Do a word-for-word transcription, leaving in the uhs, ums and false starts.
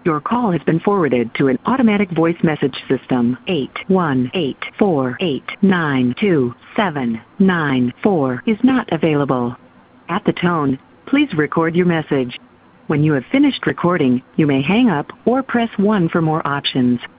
Your call has been forwarded to an automatic voice message system. eight one eight four eight nine two seven nine four is not available. At the tone, please record your message. When you have finished recording, you may hang up or press one for more options.